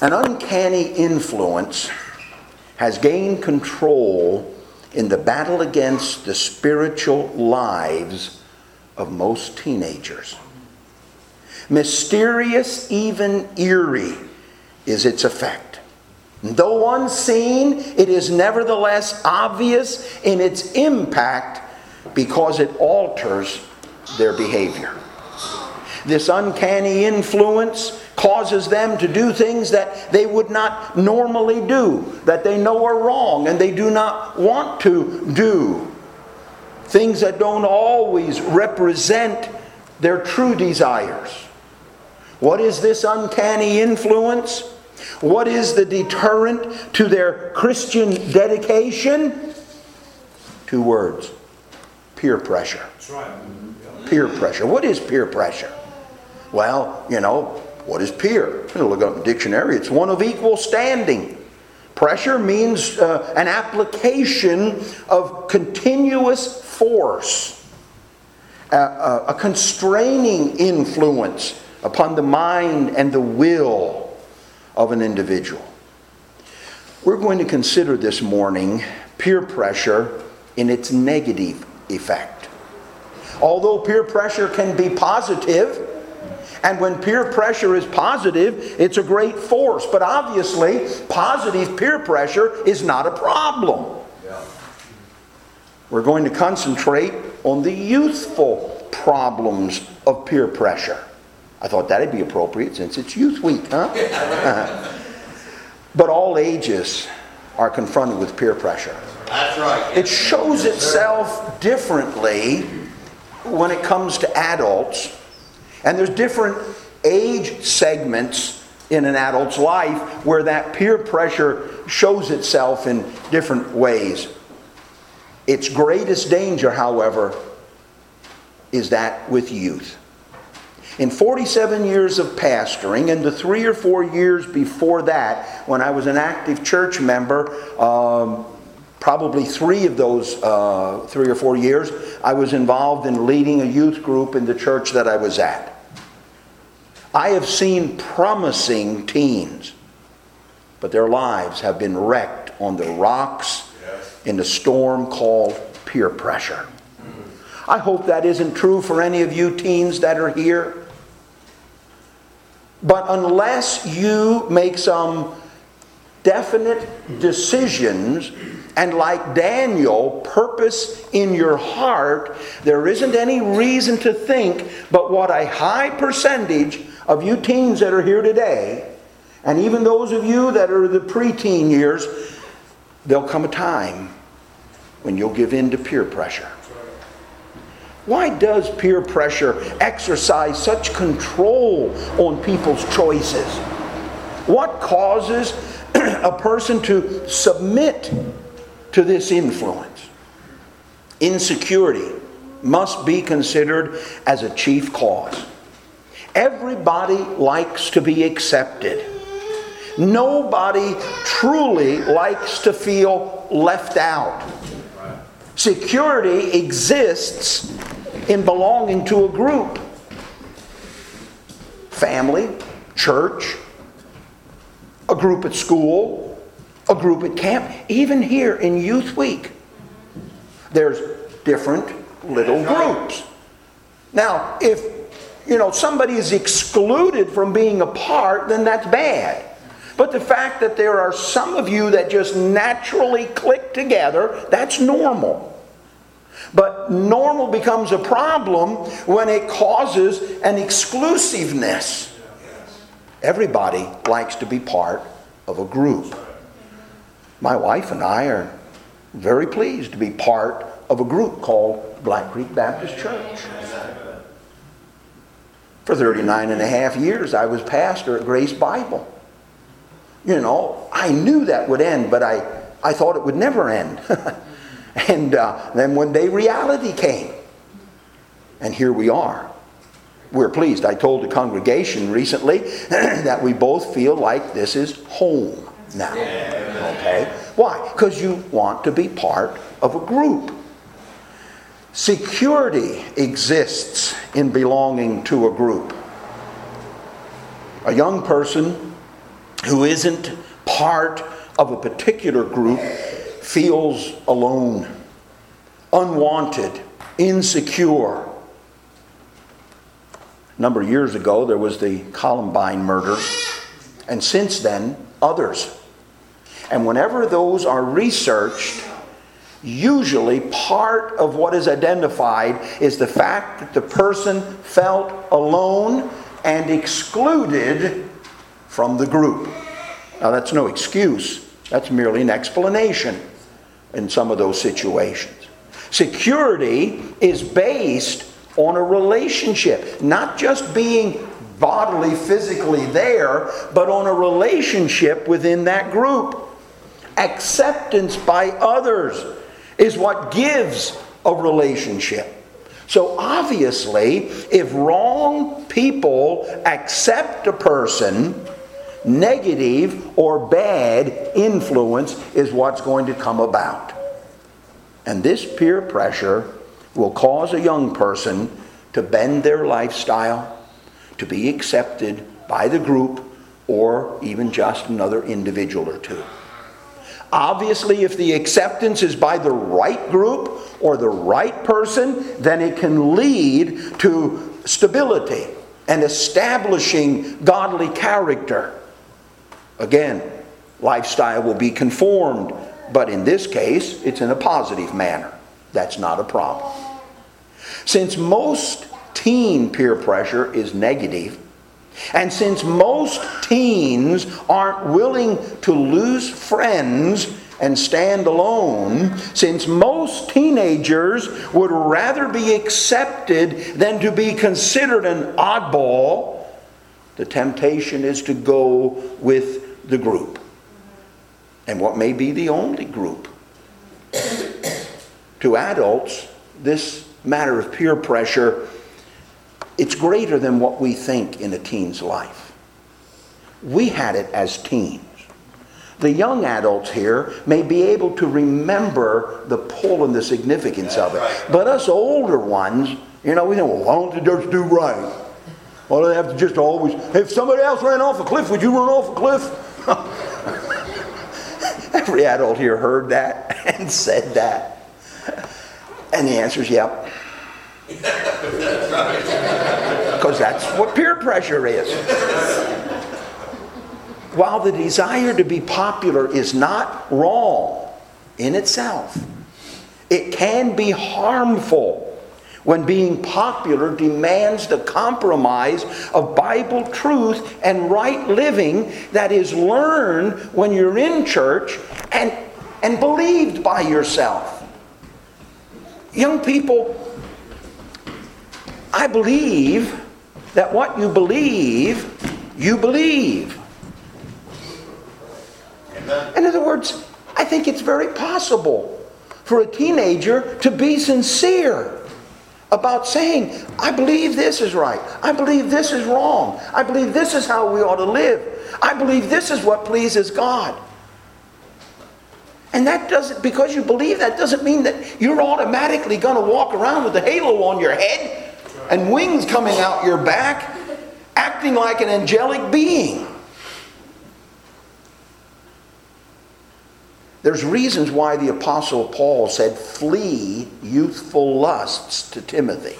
An uncanny influence has gained control in the battle against the spiritual lives of most teenagers. Mysterious, even eerie, is its effect. Though unseen, it is nevertheless obvious in its impact because it alters their behavior. This uncanny influence causes them to do things that they would not normally do, that they know are wrong and they do not want to do. Things that don't always represent their true desires. What is this uncanny influence? What is the deterrent to their Christian dedication? 2 words. Peer pressure. That's right. Peer pressure. What is peer pressure? Well, what is peer? Look up in the dictionary. It's one of equal standing. Pressure means an application of continuous force, a constraining influence upon the mind and the will of an individual. We're going to consider this morning peer pressure in its negative effect. Although peer pressure can be positive, and when peer pressure is positive, it's a great force. But obviously, positive peer pressure is not a problem. We're going to concentrate on the youthful problems of peer pressure. I thought that'd be appropriate since it's Youth Week, huh? But all ages are confronted with peer pressure. That's right. It shows itself differently when it comes to adults. And there's different age segments in an adult's life where that peer pressure shows itself in different ways. Its greatest danger, however, is that with youth. In 47 years of pastoring, and the 3 or 4 years before that, when I was an active church member, probably 3 of those 3 or 4 years, I was involved in leading a youth group in the church that I was at. I have seen promising teens, but their lives have been wrecked on the rocks in the storm called peer pressure. I hope that isn't true for any of you teens that are here. But unless you make some definite decisions and, like Daniel, purpose in your heart, there isn't any reason to think but what a high percentage of you teens that are here today, and even those of you that are the preteen years, there'll come a time when you'll give in to peer pressure. Why does peer pressure exercise such control on people's choices? What causes a person to submit to this influence? Insecurity must be considered as a chief cause. Everybody likes to be accepted. Nobody truly likes to feel left out. Security exists in belonging to a group. Family, church, a group at school, a group at camp, even here in Youth Week. There's different little groups. Now, if somebody is excluded from being a part, then that's bad. But the fact that there are some of you that just naturally click together, that's normal. But normal becomes a problem when it causes an exclusiveness. Everybody likes to be part of a group. My wife and I are very pleased to be part of a group called Black Creek Baptist Church. For 39 and a half years, I was pastor at Grace Bible. I knew that would end, but I thought it would never end. And then one day reality came. And here we are. We're pleased. I told the congregation recently that we both feel like this is home now. Okay? Why? Because you want to be part of a group. Security exists in belonging to a group. A young person who isn't part of a particular group feels alone, unwanted, insecure. A number of years ago, there was the Columbine murder, and since then, others. And whenever those are researched, usually part of what is identified is the fact that the person felt alone and excluded from the group. Now, that's no excuse. That's merely an explanation in some of those situations. Security is based on a relationship, not just being bodily, physically there, but on a relationship within that group. Acceptance by others is what gives a relationship. So obviously, if wrong people accept a person, negative or bad influence is what's going to come about. And this peer pressure will cause a young person to bend their lifestyle, to be accepted by the group, or even just another individual or two. Obviously, if the acceptance is by the right group or the right person, then it can lead to stability and establishing godly character. Again, lifestyle will be conformed, but in this case, it's in a positive manner. That's not a problem. Since most teen peer pressure is negative, and since most teens aren't willing to lose friends and stand alone, since most teenagers would rather be accepted than to be considered an oddball, the temptation is to go with the group. And what may be the only group. To adults, this matter of peer pressure, it's greater than what we think in a teen's life. We had it as teens. The young adults here may be able to remember the pull and the significance of it. But us older ones, we think, well, why don't they just do right? Why do they have to just always, if somebody else ran off a cliff, would you run off a cliff? Every adult here heard that and said that. And the answer is yep. Because that's what peer pressure is. While the desire to be popular is not wrong in itself, it can be harmful when being popular demands the compromise of Bible truth and right living that is learned when you're in church and believed by yourself. Young people, I believe that what you believe, you believe. Amen. In other words, I think it's very possible for a teenager to be sincere about saying, I believe this is right. I believe this is wrong. I believe this is how we ought to live. I believe this is what pleases God. And that doesn't, because you believe that, doesn't mean that you're automatically going to walk around with a halo on your head and wings coming out your back, acting like an angelic being. There's reasons why the Apostle Paul said, flee youthful lusts to Timothy.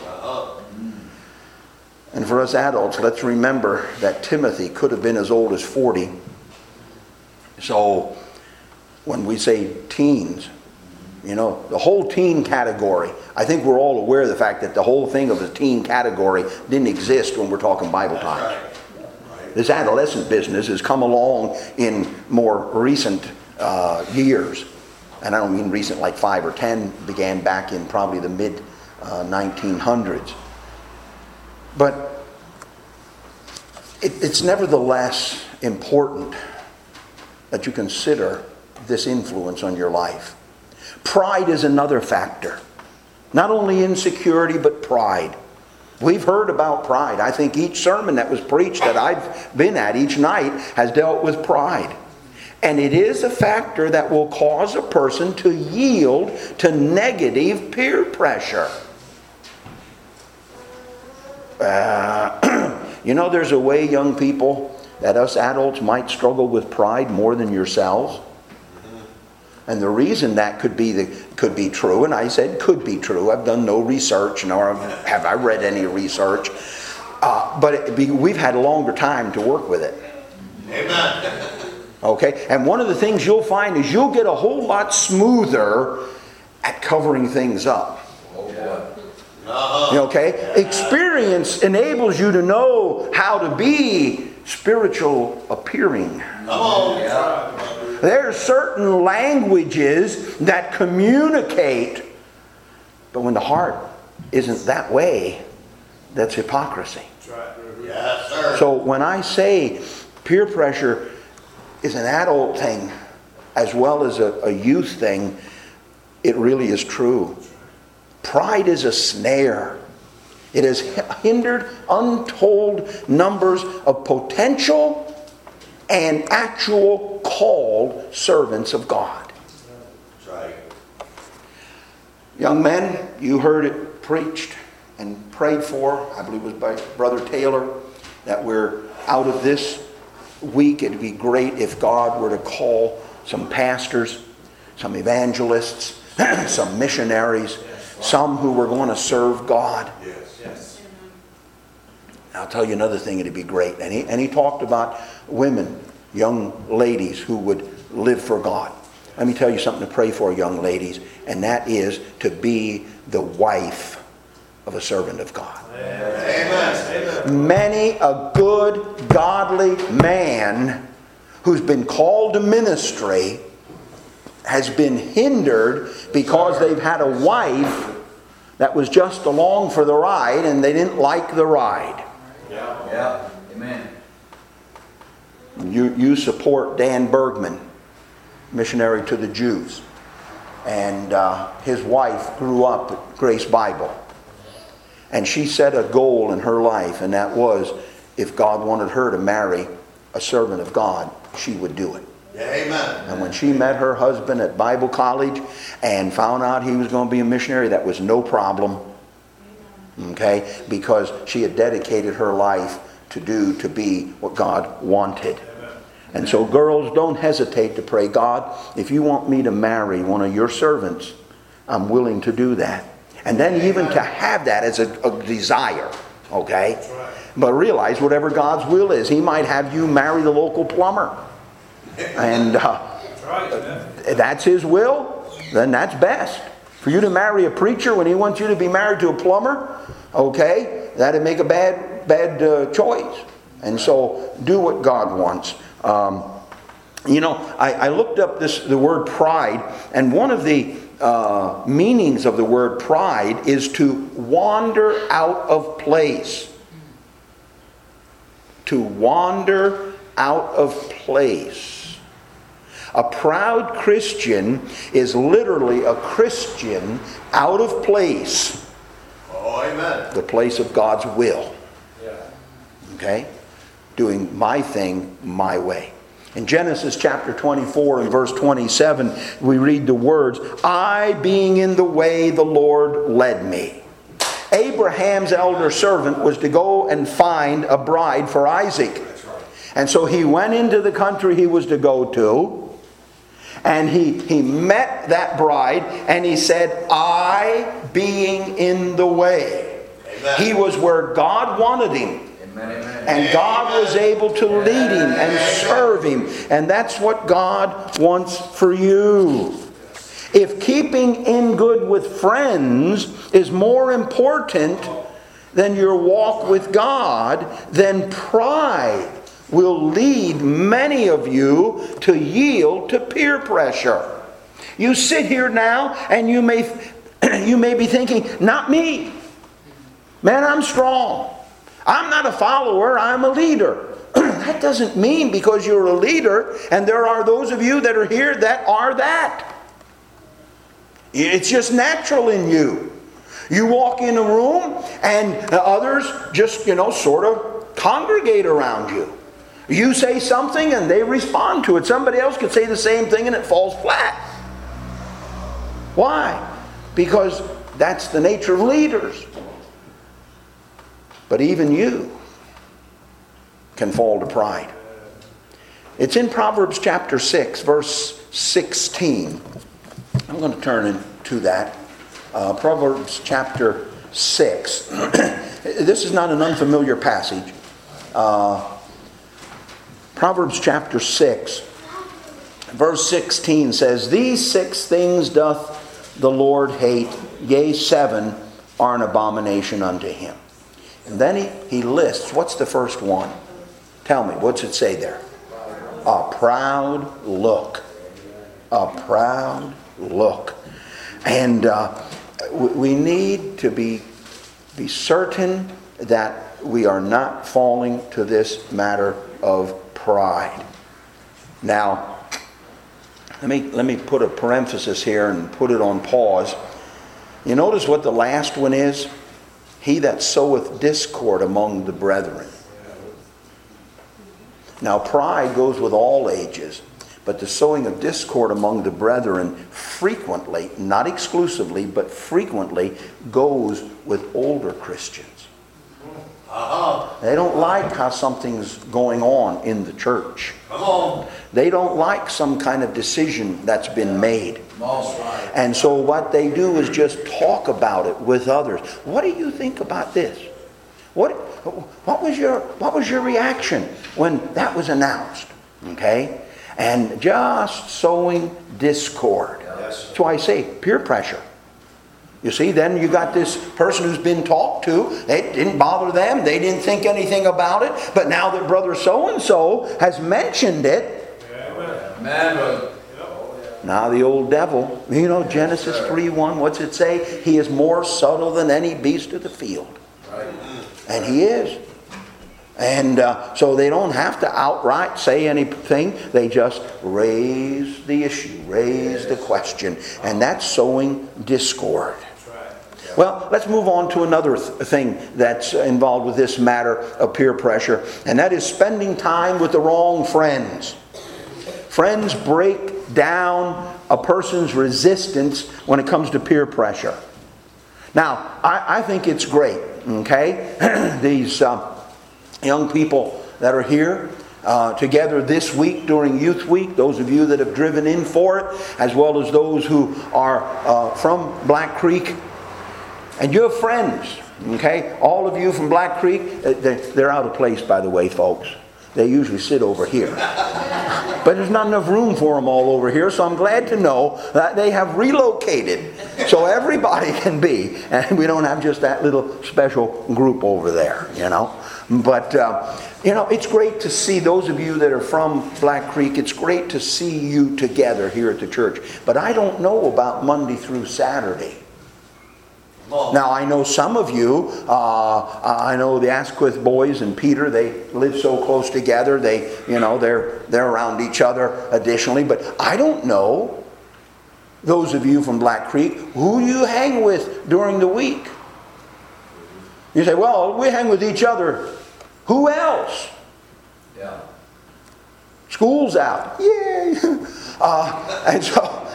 And for us adults, let's remember that Timothy could have been as old as 40. So when we say teens, the whole teen category, I think we're all aware of the fact that the whole thing of the teen category didn't exist when we're talking Bible times. This adolescent business has come along in more recent years. And I don't mean recent like 5 or 10, began back in probably the mid 1900s. But it's nevertheless important that you consider this influence on your life. Pride is another factor. Not only insecurity, but pride. We've heard about pride. I think each sermon that was preached that I've been at each night has dealt with pride. And it is a factor that will cause a person to yield to negative peer pressure. There's a way, young people, that us adults might struggle with pride more than yourselves? And the reason that could be true, and I said could be true. I've done no research, nor have I read any research. But we've had a longer time to work with it. Amen. Okay? And one of the things you'll find is you'll get a whole lot smoother at covering things up. Okay? Experience enables you to know how to be spiritual appearing. Come on. There are certain languages that communicate, but when the heart isn't that way, that's hypocrisy. Yes, sir. So when I say peer pressure is an adult thing as well as a youth thing, it really is true. Pride is a snare. It has hindered untold numbers of potential and actual called servants of God. That's right. Young men, you heard it preached and prayed for, I believe it was by Brother Taylor, that we're out of this week. It'd be great if God were to call some pastors, some evangelists, some missionaries, some who were going to serve God. Yes. I'll tell you another thing, it'd be great. And he talked about women, young ladies who would live for God. Let me tell you something to pray for, young ladies, and that is to be the wife of a servant of God. Amen. Many a good, godly man who's been called to ministry has been hindered because they've had a wife that was just along for the ride and they didn't like the ride. Yeah. Amen. You support Dan Bergman, missionary to the Jews. And his wife grew up at Grace Bible. And she set a goal in her life, and that was if God wanted her to marry a servant of God, she would do it. Amen. And when she met her husband at Bible college and found out he was going to be a missionary, that was no problem. Okay? Because she had dedicated her life to be what God wanted. And so girls, don't hesitate to pray, God, if you want me to marry one of your servants, I'm willing to do that. And then even to have that as a desire. Okay? But realize whatever God's will is, He might have you marry the local plumber. And that's His will, then that's best. For you to marry a preacher when he wants you to be married to a plumber, okay, that'd make a bad choice. And so do what God wants. I looked up the word pride, and one of the meanings of the word pride is to wander out of place. To wander out of place. A proud Christian is literally a Christian out of place. Oh, amen. The place of God's will. Okay? Doing my thing my way. In Genesis chapter 24 and verse 27, we read the words, I being in the way, the Lord led me. Abraham's elder servant was to go and find a bride for Isaac. And so he went into the country he was to go to. And he met that bride and he said, I being in the way. Amen. He was where God wanted him. Amen. And God was able to lead him and serve him. And that's what God wants for you. If keeping in good with friends is more important than your walk with God, then pride will lead many of you to yield to peer pressure. You sit here now and you may be thinking, not me. Man, I'm strong. I'm not a follower, I'm a leader. That doesn't mean because you're a leader, and there are those of you that are here that are that. It's just natural in you. You walk in a room and others just, sort of congregate around you. You say something and they respond to it. Somebody else could say the same thing and it falls flat. Why? Because that's the nature of leaders. But even you can fall to pride. It's in Proverbs chapter 6, verse 16. I'm going to turn into that. Proverbs chapter 6. This is not an unfamiliar passage. Proverbs chapter 6, verse 16 says, "These 6 things doth the Lord hate, yea, 7 are an abomination unto him." And then he lists, what's the first one? Tell me, what's it say there? A proud look. A proud look. And we need to be certain that we are not falling to this matter of pride. Now, let me put a parenthesis here and put it on pause. You notice what the last one is? He that soweth discord among the brethren. Now, pride goes with all ages, but the sowing of discord among the brethren frequently, not exclusively, but frequently goes with older Christians. They don't like how something's going on in the church. Come on. They don't like some kind of decision that's been made. And so what they do is just talk about it with others. What do you think about this? What was your reaction when that was announced? Okay? And just sowing discord. That's why I say peer pressure. You see, then you got this person who's been talked to. It didn't bother them. They didn't think anything about it. But now that brother so-and-so has mentioned it. Amen. Now the old devil, Genesis 3:1, what's it say? He is more subtle than any beast of the field. And he is. And so they don't have to outright say anything. They just raise the issue, raise the question. And that's sowing discord. Well, let's move on to another thing that's involved with this matter of peer pressure. And that is spending time with the wrong friends. Friends break down a person's resistance when it comes to peer pressure. Now, I think it's great, okay? These young people that are here together this week during Youth Week, those of you that have driven in for it, as well as those who are from Black Creek. And you have friends, okay? All of you from Black Creek, they're out of place, by the way, folks. They usually sit over here. But there's not enough room for them all over here, so I'm glad to know that they have relocated so everybody can be. And we don't have just that little special group over there, But, it's great to see those of you that are from Black Creek. It's great to see you together here at the church. But I don't know about Monday through Saturday. Now, I know some of you, I know the Asquith boys and Peter, they live so close together. They're around each other additionally. But I don't know, those of you from Black Creek, who you hang with during the week. You say, well, we hang with each other. Who else? Yeah. School's out. Yay! And so,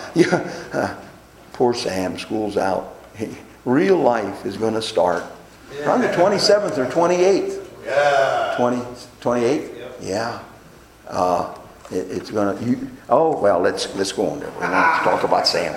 poor Sam, school's out. Real life is going to start on the 27th or 28th. Yeah. 28th? Yep. Yeah. It's going to... let's go on there. We won't talk about Sam.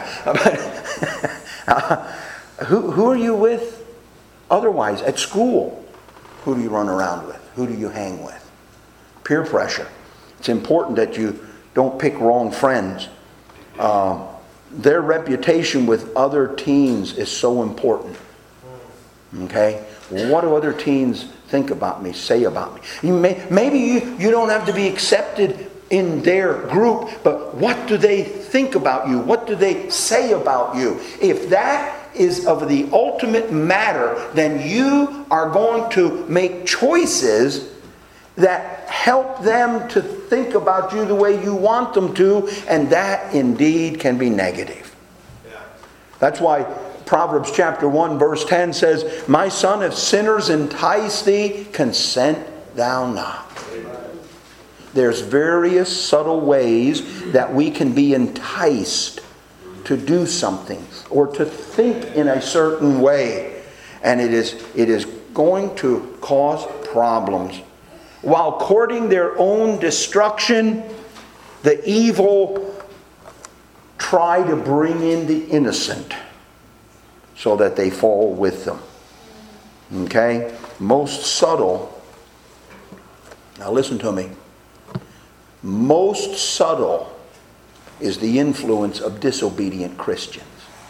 Who are you with otherwise at school? Who do you run around with? Who do you hang with? Peer pressure. It's important that you don't pick wrong friends. Their reputation with other teens is so important. Okay? What do other teens think about me, say about me? Maybe you don't have to be accepted in their group, but what do they think about you? What do they say about you? If that is of the ultimate matter, then you are going to make choices that help them to think about you the way you want them to, and that indeed can be negative. Yeah. That's why Proverbs chapter 1 verse 10 says, "My son, if sinners entice thee, consent thou not." Amen. There's various subtle ways that we can be enticed to do something or to think in a certain way, and it is going to cause problems. while courting their own destruction, the evil try to bring in the innocent so that they fall with them. Okay? Most subtle. Now listen to me. Most subtle is the influence of disobedient Christians.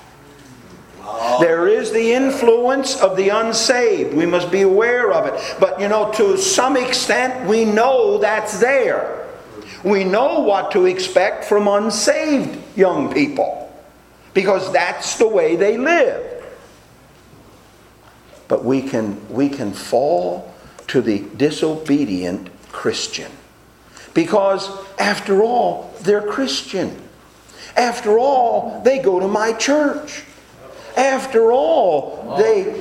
There is the influence of the unsaved. We must be aware of it. But to some extent, we know that's there. We know what to expect from unsaved young people, because that's the way they live. But we can fall to the disobedient Christian, because after all, they're Christian. After all, they go to my church. After all,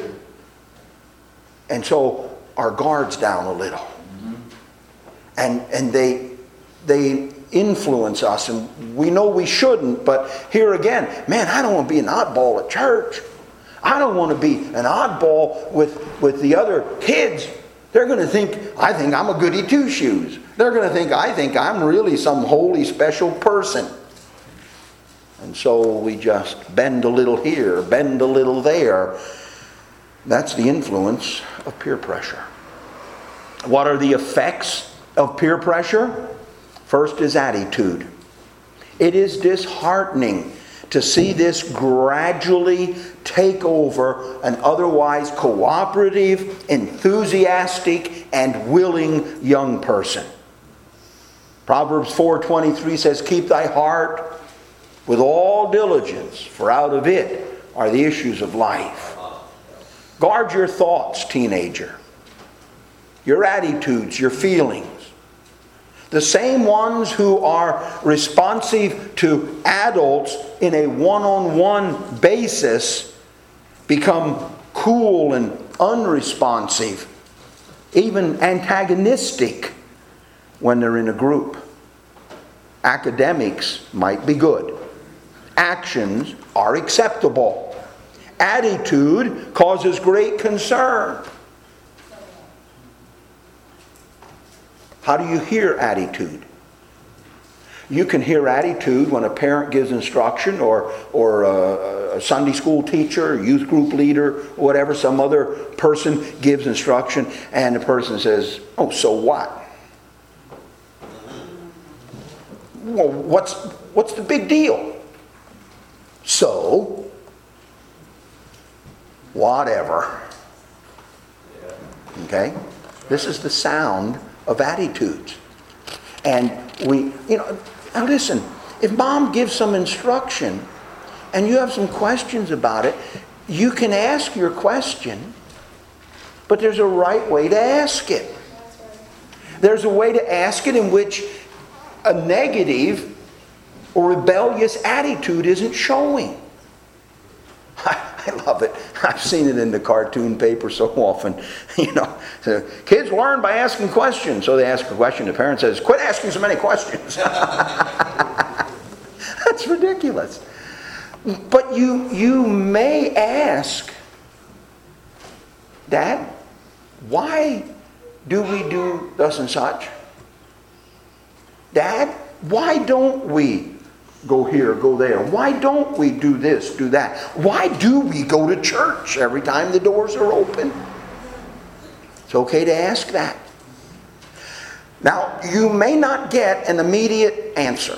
and so our guard's down a little. And they influence us, and we know we shouldn't, but here again, man, I don't want to be an oddball at church. I don't want to be an oddball with the other kids. They're going to think I think I'm a goody two-shoes. They're going to think I think I'm really some holy special person. And so we just bend a little here, bend a little there. That's the influence of peer pressure. What are the effects of peer pressure? First is attitude. It is disheartening to see this gradually take over an otherwise cooperative, enthusiastic, and willing young person. Proverbs 4:23 says, "Keep thy heart with all diligence, for out of it are the issues of life." Guard your thoughts, teenager. Your attitudes, your feelings. The same ones who are responsive to adults in a one-on-one basis become cool and unresponsive, even antagonistic when they're in a group. Academics might be good. Actions are acceptable. Attitude causes great concern. How do you hear attitude? You can hear attitude when a parent gives instruction, or a Sunday school teacher, youth group leader, whatever, some other person gives instruction, and the person says, "Oh, so what? Well, what's the big deal? So, whatever." Okay? This is the sound of attitudes. And now listen, if mom gives some instruction and you have some questions about it, you can ask your question, but there's a right way to ask it. There's a way to ask it in which a negative or rebellious attitude isn't showing. I love it. I've seen it in the cartoon paper so often. So kids learn by asking questions. So they ask a question. The parent says, "Quit asking so many questions." That's ridiculous. But you may ask, "Dad, why do we do thus and such? Dad, why don't we go here, go there? Why don't we do this, do that? Why do we go to church every time the doors are open?" It's okay to ask that. Now, you may not get an immediate answer,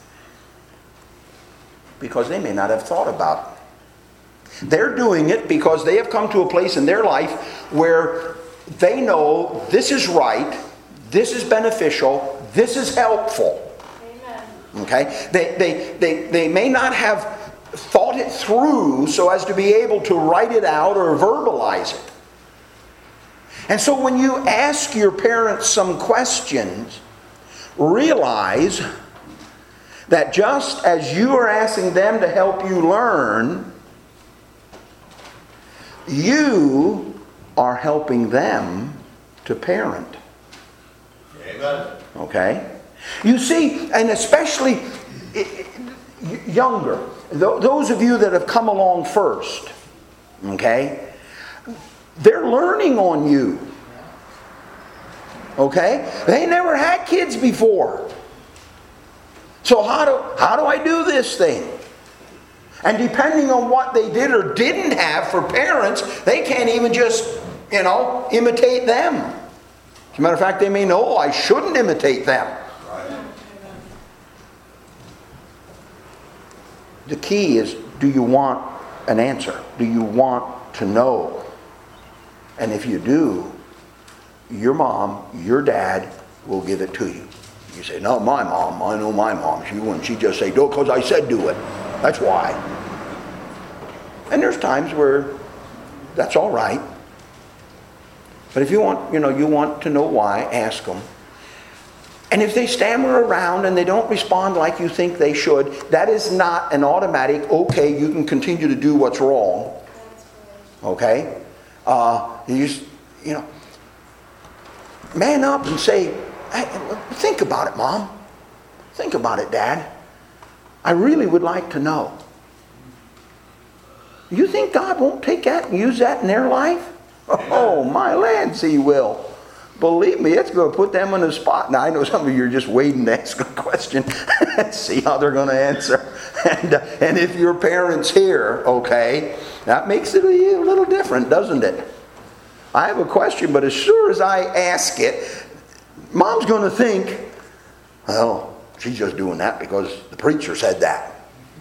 because they may not have thought about it. They're doing it because they have come to a place in their life where they know this is right, this is beneficial, this is helpful. Okay? They may not have thought it through so as to be able to write it out or verbalize it. And so when you ask your parents some questions, realize that just as you are asking them to help you learn, you are helping them to parent. Amen. Okay? You see, and especially younger, those of you that have come along first, okay, they're learning on you. Okay? They never had kids before. So how do I do this thing? And depending on what they did or didn't have for parents, they can't even just, imitate them. As a matter of fact, they may know I shouldn't imitate them. The key is, do you want an answer? Do you want to know? And if you do, your mom, your dad will give it to you. You say, no, my mom, I know my mom. She'd just say, do it because I said do it. That's why. And there's times where that's all right. But if you want to know why, ask them. And if they stammer around and they don't respond like you think they should, that is not an automatic, okay, you can continue to do what's wrong. Okay? Man up and say, hey, think about it, Mom. Think about it, Dad. I really would like to know. You think God won't take that and use that in their life? Oh, my lands, He will. Believe me, it's going to put them on the spot. Now, I know some of you are just waiting to ask a question and see how they're going to answer. And if your parents here, okay, that makes it a little different, doesn't it? I have a question, but as sure as I ask it, Mom's going to think, well, she's just doing that because the preacher said that.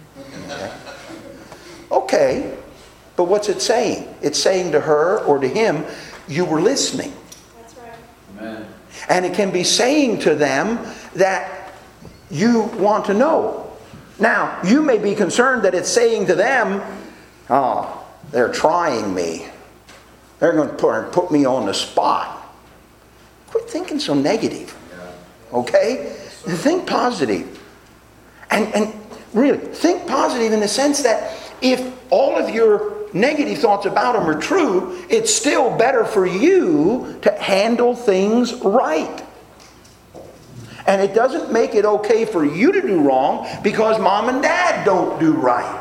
Okay, but what's it saying? It's saying to her or to him, you were listening. That's right. Amen. And it can be saying to them that you want to know. Now, you may be concerned that it's saying to them, oh, they're trying me. They're going to put me on the spot. Quit thinking so negative. Okay? Think positive. And really, think positive in the sense that if all of your negative thoughts about them are true, it's still better for you to handle things right. And it doesn't make it okay for you to do wrong because Mom and Dad don't do right.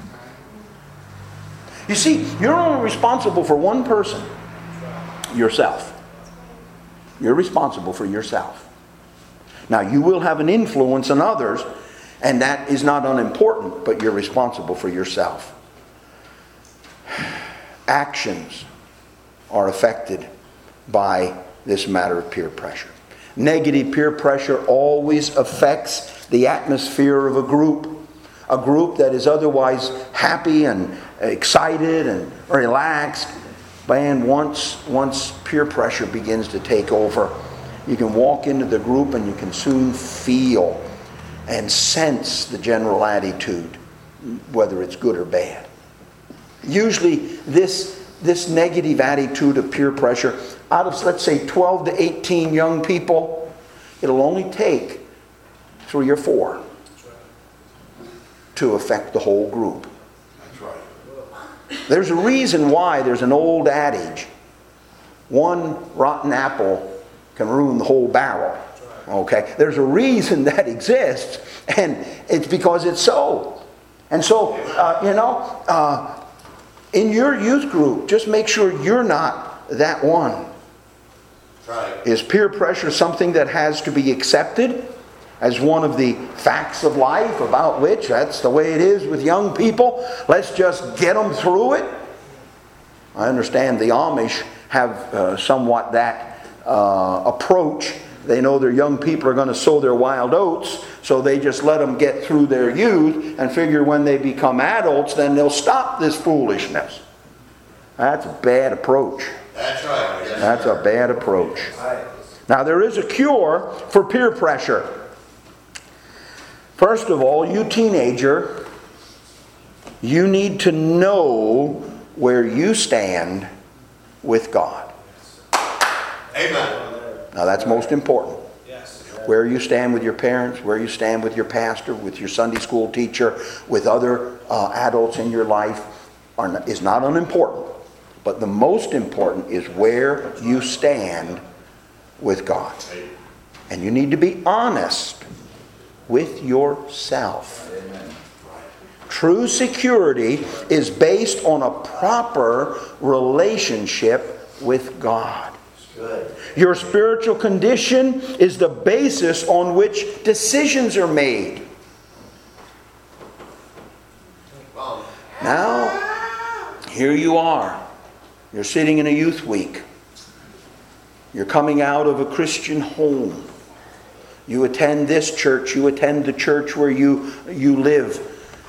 You see, you're only responsible for one person. Yourself. You're responsible for yourself. Now, you will have an influence on others, and that is not unimportant, but you're responsible for yourself. Actions are affected by this matter of peer pressure. Negative peer pressure always affects the atmosphere of a group that is otherwise happy and excited and relaxed. And once peer pressure begins to take over, you can walk into the group and you can soon feel and sense the general attitude, whether it's good or bad. Usually this negative attitude of peer pressure, out of, let's say, 12 to 18 young people, it'll only take 3 or 4 to affect the whole group. That's right. There's a reason why there's an old adage. One rotten apple can ruin the whole barrel. Okay? There's a reason that exists, and it's because it's so. And so, in your youth group, just make sure you're not that one. Right. Is peer pressure something that has to be accepted as one of the facts of life about which that's the way it is with young people? Let's just get them through it. I understand the Amish have somewhat that approach. They know their young people are going to sow their wild oats, so they just let them get through their youth and figure when they become adults, then they'll stop this foolishness. That's a bad approach. That's right. Yes, That's a bad approach. Now, there is a cure for peer pressure. First of all, you teenager, you need to know where you stand with God. Amen. Now, that's most important. Yes. Where you stand with your parents, where you stand with your pastor, with your Sunday school teacher, with other adults in your life is not unimportant. But the most important is where you stand with God. And you need to be honest with yourself. Amen. True security is based on a proper relationship with God. Good. Your spiritual condition is the basis on which decisions are made. Well, Now, here you are. You're sitting in a youth week. You're coming out of a Christian home. You attend this church. You attend the church where you live.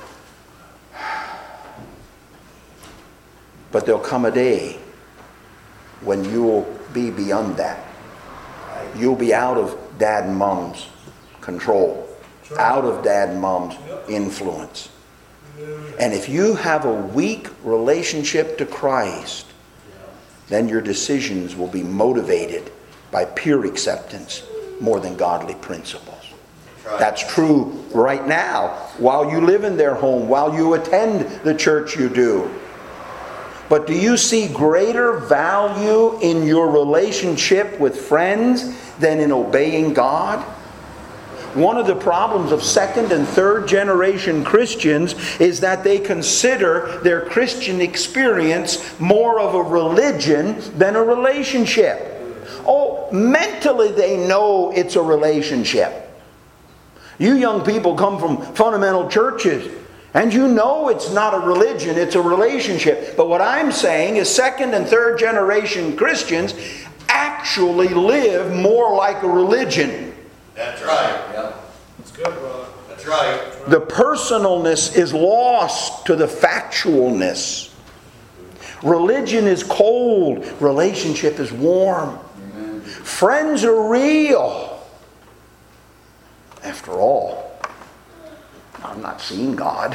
But there'll come a day when you'll be beyond that. You'll be out of dad and mom's control. Out of dad and mom's influence. And if you have a weak relationship to Christ, then your decisions will be motivated by peer acceptance more than godly principles. That's true right now, while you live in their home, while you attend the church you do. But do you see greater value in your relationship with friends than in obeying God? One of the problems of second and third generation Christians is that they consider their Christian experience more of a religion than a relationship. Oh, mentally they know it's a relationship. You young people come from fundamental churches, and you know it's not a religion, it's a relationship. But what I'm saying is second and third generation Christians actually live more like a religion. that's right. Yeah. That's good, brother. That's right. The personalness is lost to the factualness. Religion is cold, relationship is warm. Amen. Friends are real. After all, I'm not seeing God.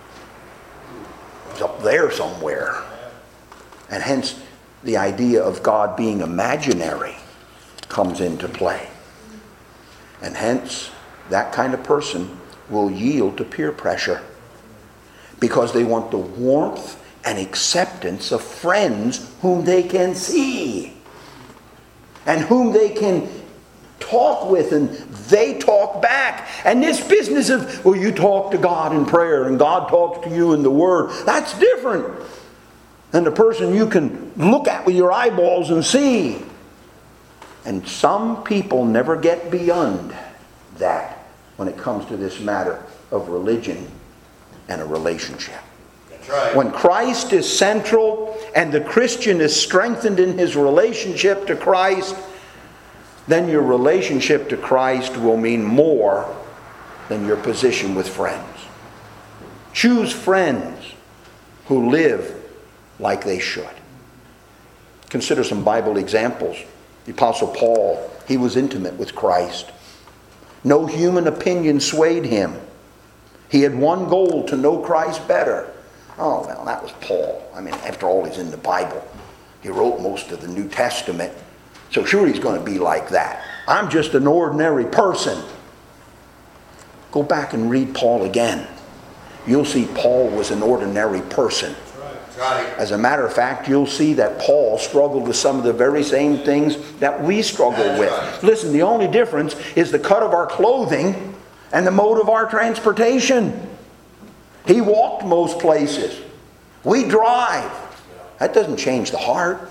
He's up there somewhere. And hence, the idea of God being imaginary comes into play. And hence, that kind of person will yield to peer pressure because they want the warmth and acceptance of friends whom they can see and whom they can talk with, and they talk back. And this business of, well, you talk to God in prayer and God talks to you in the Word, that's different than the person you can look at with your eyeballs and see. And some people never get beyond that when it comes to this matter of religion and a relationship. That's right. When Christ is central and the Christian is strengthened in his relationship to Christ, then your relationship to Christ will mean more than your position with friends. Choose friends who live like they should. Consider some Bible examples. The Apostle Paul, he was intimate with Christ. No human opinion swayed him. He had one goal, to know Christ better. Oh, well, that was Paul. I mean, after all, he's in the Bible. He wrote most of the New Testament. So sure he's going to be like that. I'm just an ordinary person. Go back and read Paul again. You'll see Paul was an ordinary person. That's right. As a matter of fact, you'll see that Paul struggled with some of the very same things that we struggle That's with. right. Listen, the only difference is the cut of our clothing and the mode of our transportation. He walked most places. We drive. That doesn't change the heart.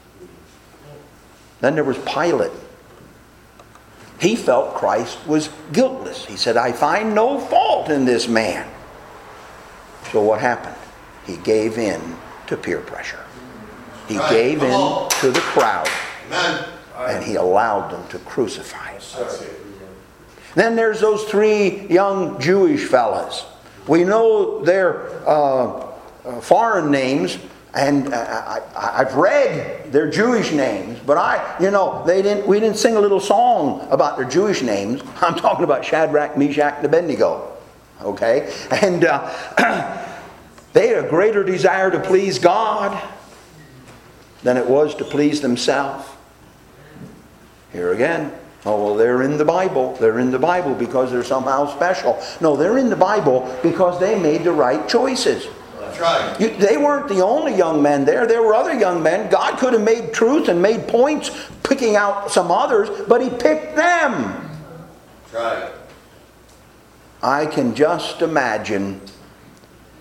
Then there was Pilate. He felt Christ was guiltless. He said, I find no fault in this man. So what happened? He gave in to peer pressure. He Right. gave Come in on. to the crowd. Amen. And he allowed them to crucify him. Then there's those three young Jewish fellas. We know their foreign names, and I've read their Jewish names, but we didn't sing a little song about their Jewish names. I'm talking about Shadrach, Meshach, and Abednego. Okay? And they had a greater desire to please God than it was to please themselves. Here again. Oh, well, they're in the Bible. They're in the Bible because they're somehow special. No, they're in the Bible because they made the right choices. That's right. They weren't the only young men there. There were other young men. God could have made truth and made points picking out some others, but he picked them. That's right. I can just imagine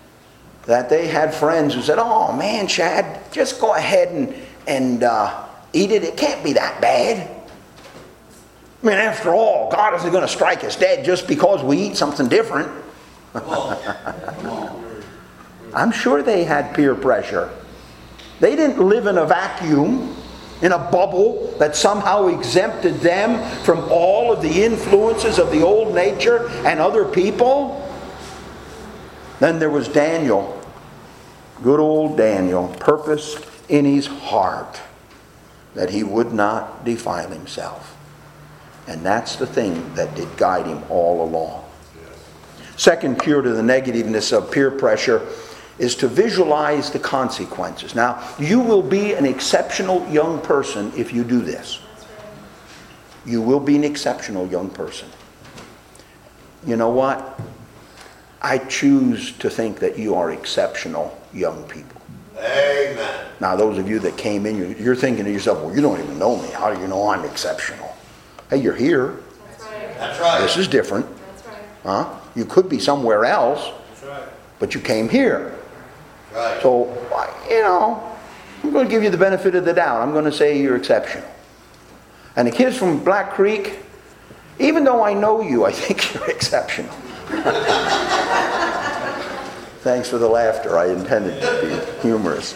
that they had friends who said, oh man, Chad, just go ahead and eat it. It can't be that bad. I mean, after all, God isn't going to strike us dead just because we eat something different. I'm sure they had peer pressure. They didn't live in a vacuum, in a bubble that somehow exempted them from all of the influences of the old nature and other people. Then there was Daniel. Good old Daniel, purposed in his heart that he would not defile himself. And that's the thing that did guide him all along. Second cure to the negativeness of peer pressure is to visualize the consequences. Now, you will be an exceptional young person if you do this. You will be an exceptional young person. You know what? I choose to think that you are exceptional young people. Amen. Now, those of you that came in, you're thinking to yourself, well, you don't even know me. How do you know I'm exceptional? Hey, you're here. That's right. This is different. That's right. Huh? You could be somewhere else, but you came here. Right. So, I'm going to give you the benefit of the doubt. I'm going to say you're exceptional. And the kids from Black Creek, even though I know you, I think you're exceptional. Thanks for the laughter. I intended to be humorous.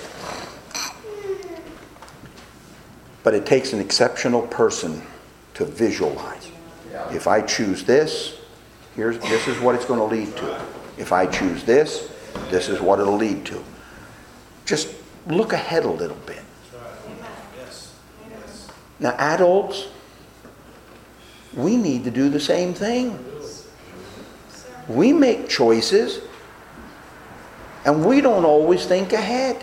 But it takes an exceptional person to visualize. If I choose this, this is what it's going to lead to. If I choose this, this is what it'll lead to. Just look ahead a little bit. Now, adults, we need to do the same thing. We make choices, and we don't always think ahead.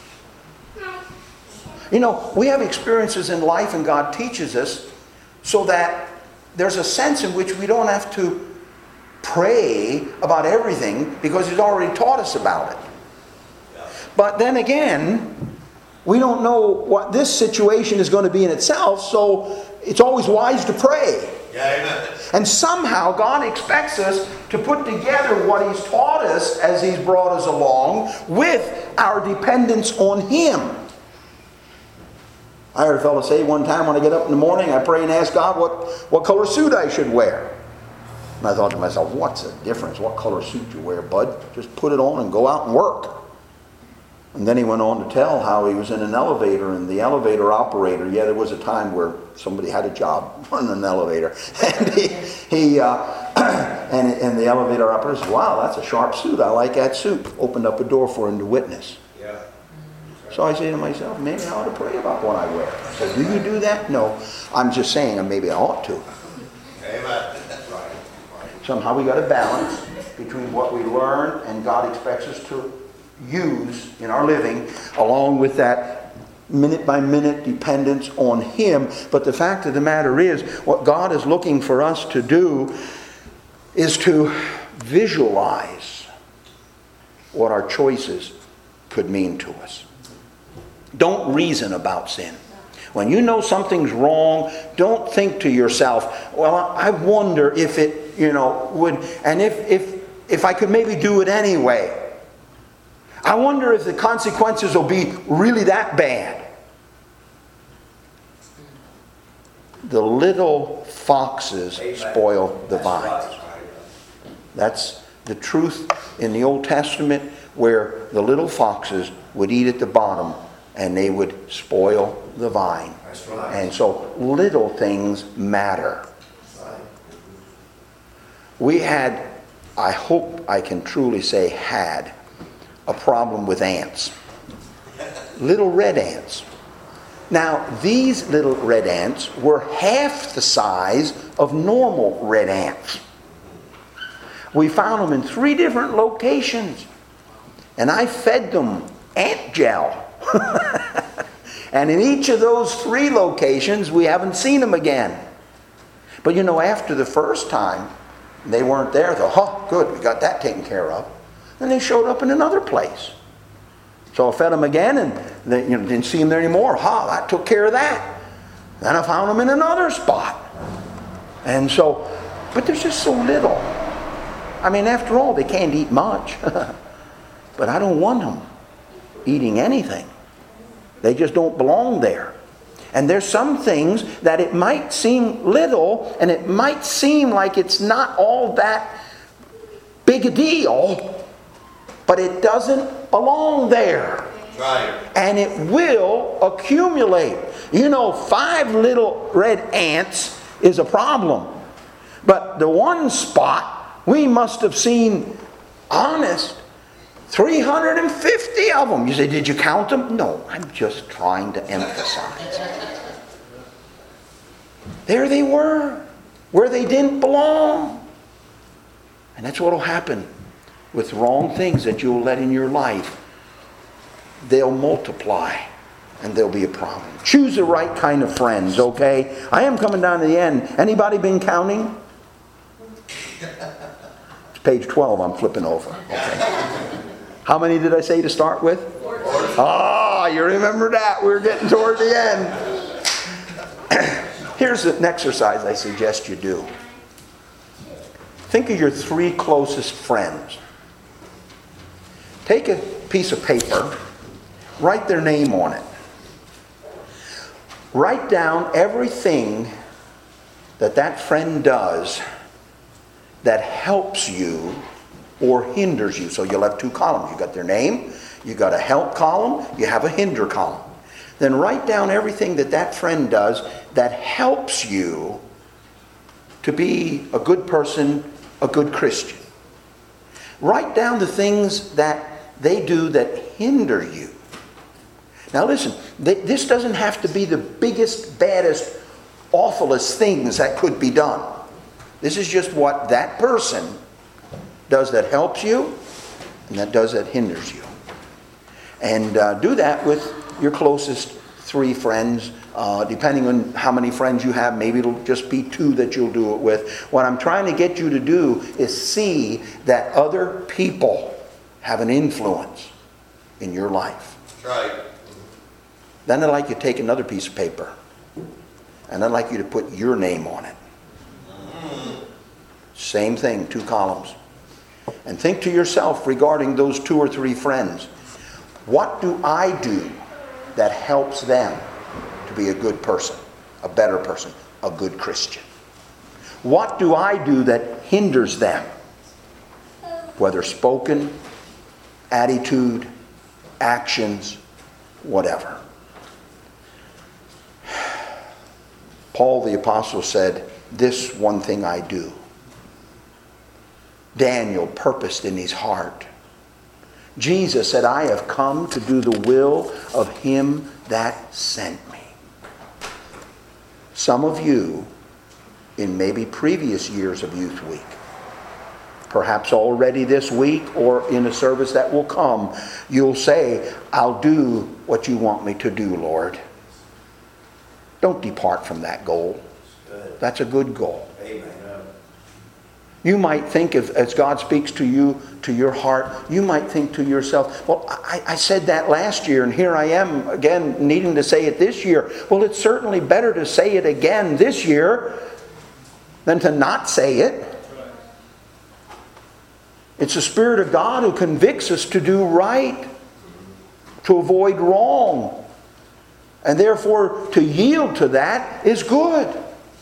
We have experiences in life, and God teaches us so that there's a sense in which we don't have to pray about everything because He's already taught us about it. But then again, we don't know what this situation is going to be in itself, so it's always wise to pray. Amen. And somehow God expects us to put together what He's taught us as He's brought us along with our dependence on Him. I heard a fellow say one time, when I get up in the morning, I pray and ask God what color suit I should wear. And I thought to myself, what's the difference? What color suit you wear, bud? Just put it on and go out and work. And then he went on to tell how he was in an elevator, and the elevator operator, there was a time where somebody had a job running an elevator. And and the elevator operator said, wow, that's a sharp suit. I like that suit. Opened up a door for him to witness. Yeah. So I say to myself, maybe I ought to pray about what I wear. So do you do that? No. I'm just saying maybe I ought to. Amen. Somehow we got to balance between what we learn and God expects us to use in our living, along with that minute by minute dependence on Him. But the fact of the matter is, what God is looking for us to do is to visualize what our choices could mean to us. Don't reason about sin. When you know something's wrong, don't think to yourself, well, I wonder if it, would, and if I could maybe do it anyway. I wonder if the consequences will be really that bad. The little foxes spoil the vines. That's the truth in the Old Testament, where the little foxes would eat at the bottom and they would spoil the vine. That's right. And so little things matter. We had, I hope I can truly say had, a problem with ants. Little red ants. Now, these little red ants were half the size of normal red ants. We found them in 3 different locations. And I fed them ant gel. And in each of those 3 locations, we haven't seen them again. But after the first time, they weren't there. I thought, good, we got that taken care of. And they showed up in another place. So I fed them again, and they didn't see them there anymore. That took care of that. Then I found them in another spot. And so, but there's just so little. I mean, after all, they can't eat much. But I don't want them eating anything. They just don't belong there. And there's some things that it might seem little, and it might seem like it's not all that big a deal, but it doesn't belong there. Right. And it will accumulate. 5 little red ants is a problem. But the one spot, we must have seen, honest, 350 of them. You say, did you count them? No, I'm just trying to emphasize. There they were, where they didn't belong. And that's what will happen with wrong things that you'll let in your life. They'll multiply, and there'll be a problem. Choose the right kind of friends, okay? I am coming down to the end. Anybody been counting? It's page 12 I'm flipping over. Okay. How many did I say to start with? 40. Ah, you remember that. We're getting toward the end. Here's an exercise I suggest you do. Think of your 3 closest friends. Take a piece of paper, write their name on it. Write down everything that friend does that helps you or hinders you. So you'll have 2 columns. You got their name, you got a help column, you have a hinder column. Then write down everything that friend does that helps you to be a good person, a good Christian. Write down the things that they do that hinder you. Now listen, this doesn't have to be the biggest, baddest, awfulest things that could be done. This is just what that person does that helps you and that does that hinders you. And do that with your closest 3 friends. Depending on how many friends you have, maybe it'll just be 2 that you'll do it with. What I'm trying to get you to do is see that other people have an influence in your life. That's right. Then I'd like you to take another piece of paper, and I'd like you to put your name on it. Same thing, 2 columns. And think to yourself regarding those 2 or 3 friends. What do I do that helps them to be a good person, a better person, a good Christian? What do I do that hinders them? Whether spoken, attitude, actions, whatever. Paul the Apostle said, this one thing I do. Daniel purposed in his heart. Jesus said, I have come to do the will of him that sent me. Some of you, in maybe previous years of Youth Week, perhaps already this week or in a service that will come, you'll say, I'll do what you want me to do, Lord. Don't depart from that goal. That's a good goal. Amen. You might think, as God speaks to you, to your heart, you might think to yourself, well, I said that last year, and here I am again needing to say it this year. Well, it's certainly better to say it again this year than to not say it. It's the Spirit of God who convicts us to do right, to avoid wrong. And therefore, to yield to that is good.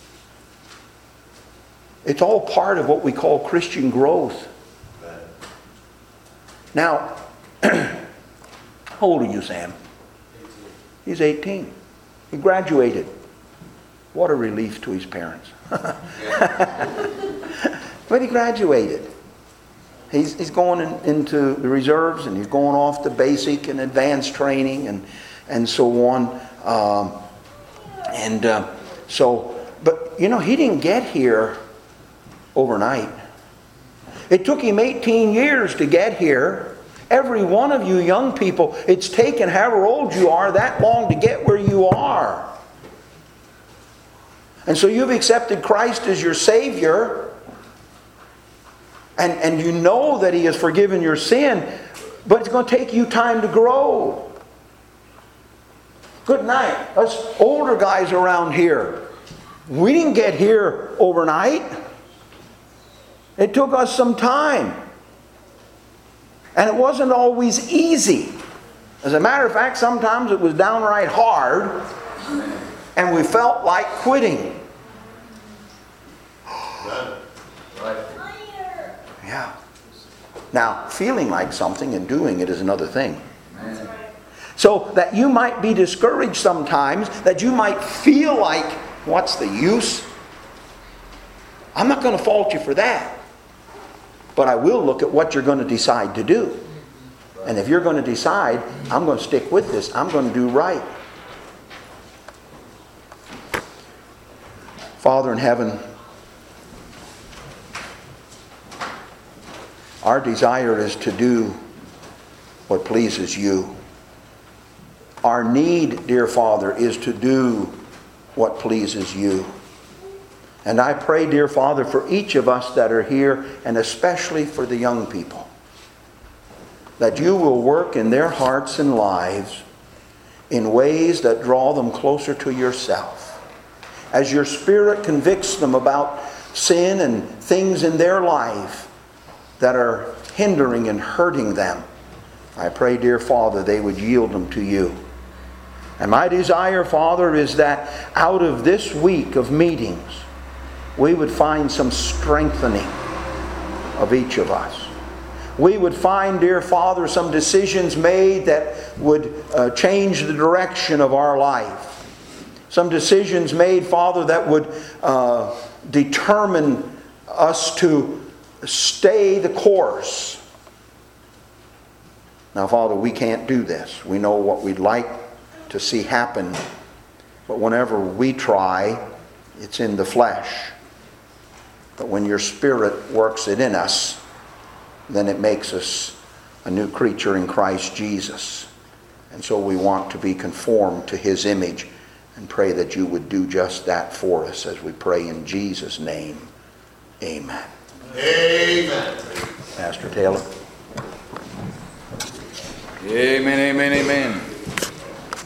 It's all part of what we call Christian growth. Now, how old are you, Sam? 18. He's 18. He graduated. What a relief to his parents. But he graduated. He's going into the reserves, and he's going off to basic and advanced training and so on. But he didn't get here overnight. It took him 18 years to get here. Every one of you young people, it's taken however old you are that long to get where you are. And so you've accepted Christ as your Savior. And you know that He has forgiven your sin. But it's going to take you time to grow. Good night. Us older guys around here, we didn't get here overnight. It took us some time. And it wasn't always easy. As a matter of fact, sometimes it was downright hard. and we felt like quitting. Amen. Right. Yeah. Now, feeling like something and doing it is another thing. Amen. So that you might be discouraged sometimes, that you might feel like, what's the use? I'm not going to fault you for that. But I will look at what you're going to decide to do. And if you're going to decide, I'm going to stick with this, I'm going to do right. Father in heaven, our desire is to do what pleases you. Our need, dear Father, is to do what pleases you. And I pray, dear Father, for each of us that are here, and especially for the young people, that you will work in their hearts and lives in ways that draw them closer to yourself. As your Spirit convicts them about sin and things in their life that are hindering and hurting them, I pray, dear Father, they would yield them to you. And my desire, Father, is that out of this week of meetings, we would find some strengthening of each of us. We would find, dear Father, some decisions made that would change the direction of our life. Some decisions made, Father, that would determine us to stay the course. Now, Father, we can't do this. We know what we'd like to see happen. But whenever we try, it's in the flesh. But when your Spirit works it in us, then it makes us a new creature in Christ Jesus. And so we want to be conformed to His image, and pray that you would do just that for us as we pray in Jesus' name. Amen. Amen. Pastor Taylor. Amen, amen, amen.